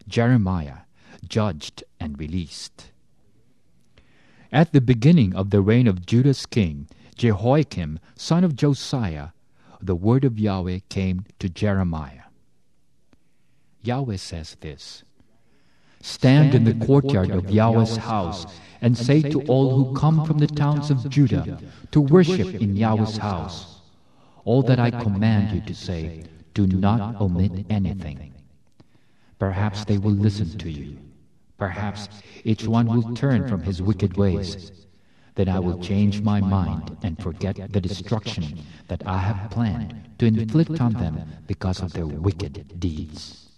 Jeremiah judged and released. At the beginning of the reign of Judah's king, Jehoiakim, son of Josiah, the word of Yahweh came to Jeremiah. Yahweh says this, "Stand in the courtyard of Yahweh's house and say to all who come from the towns of Judah to worship in Yahweh's house, all that I command you to say, do not omit anything. Perhaps they will listen to you. Perhaps each one will turn from his wicked ways. Then I will change my mind and forget the destruction that I have planned to inflict on them because of their wicked deeds."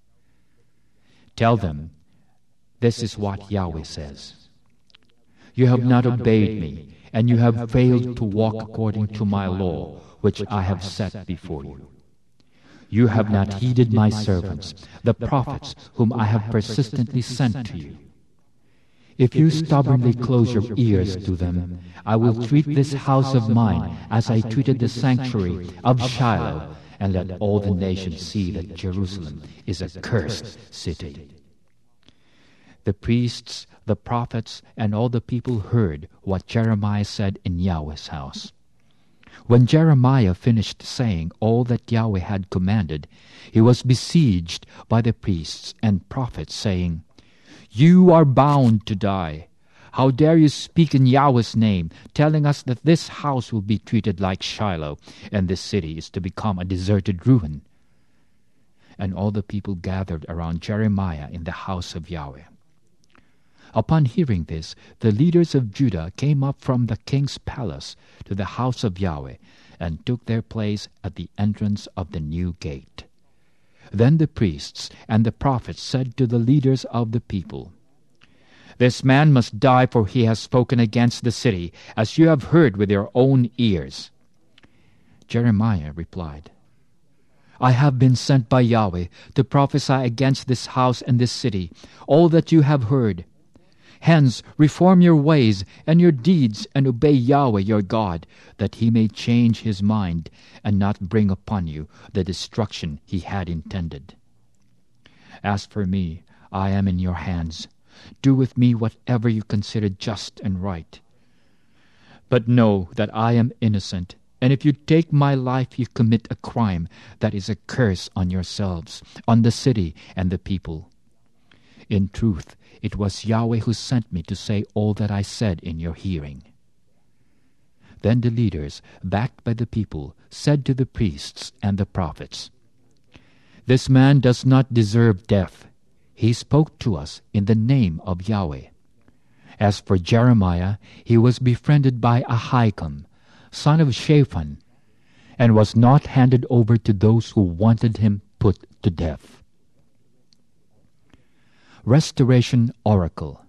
Tell them, this is what Yahweh says. "You have not obeyed me, and you have failed to walk according to my law, which I have set before you. You have not heeded my servants, the prophets, whom I have persistently sent to you. If you stubbornly close your ears to them, I will treat this house of mine as I treated the sanctuary of Shiloh, and let all the nations see that Jerusalem is a cursed city." The priests, the prophets, and all the people heard what Jeremiah said in Yahweh's house. When Jeremiah finished saying all that Yahweh had commanded, he was besieged by the priests and prophets, saying, "You are bound to die. How dare you speak in Yahweh's name, telling us that this house will be treated like Shiloh, and this city is to become a deserted ruin?" And all the people gathered around Jeremiah in the house of Yahweh. Upon hearing this, the leaders of Judah came up from the king's palace to the house of Yahweh, and took their place at the entrance of the new gate. Then the priests and the prophets said to the leaders of the people, "This man must die, for he has spoken against the city, as you have heard with your own ears." Jeremiah replied, "I have been sent by Yahweh to prophesy against this house and this city, all that you have heard. Hence, reform your ways and your deeds, and obey Yahweh your God, that he may change his mind and not bring upon you the destruction he had intended. As for me, I am in your hands. Do with me whatever you consider just and right. But know that I am innocent, and if you take my life, you commit a crime that is a curse on yourselves, on the city and the people. In truth, it was Yahweh who sent me to say all that I said in your hearing." Then the leaders, backed by the people, said to the priests and the prophets, "This man does not deserve death. He spoke to us in the name of Yahweh. As for Jeremiah, he was befriended by Ahikam, son of Shaphan, and was not handed over to those who wanted him put to death." Restoration Oracle.